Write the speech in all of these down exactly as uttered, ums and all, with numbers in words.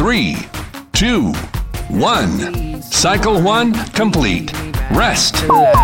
Three, two, one. Cycle one complete. Rest. Got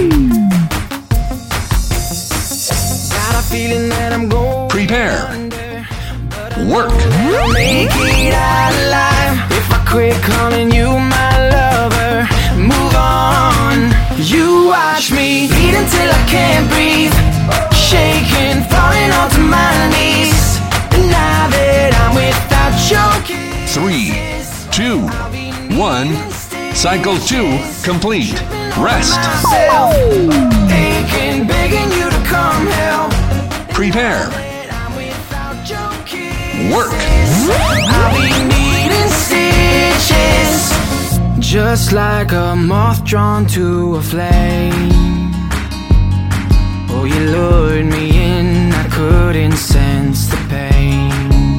a feeling that I'm going Prepare. under, Work. I'll make it out alive if I quit calling you my lover. Move on. You watch me bleed until I can't breathe, shaking, falling onto my knees. And now that I'm without your kisses, Three, two, one. Cycle two complete. Rest. myself, aching, begging you to come help. Prepare. I'm without your kisses. Work. I'll be needing stitches, just like a moth drawn to a flame. Oh, you lured me in, I couldn't sense the pain.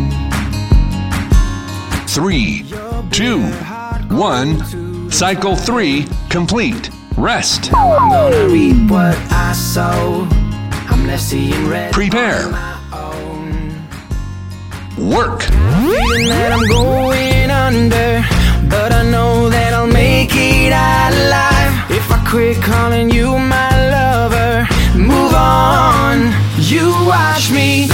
Three, two, one. Cycle three complete. Rest. I'm gonna reap what I sow. I'm left seeing red. Prepare. on my own. Work. Feeling that I'm going under, but I know that I'll make it out alive if I quit calling you my lover. Move on. You watch me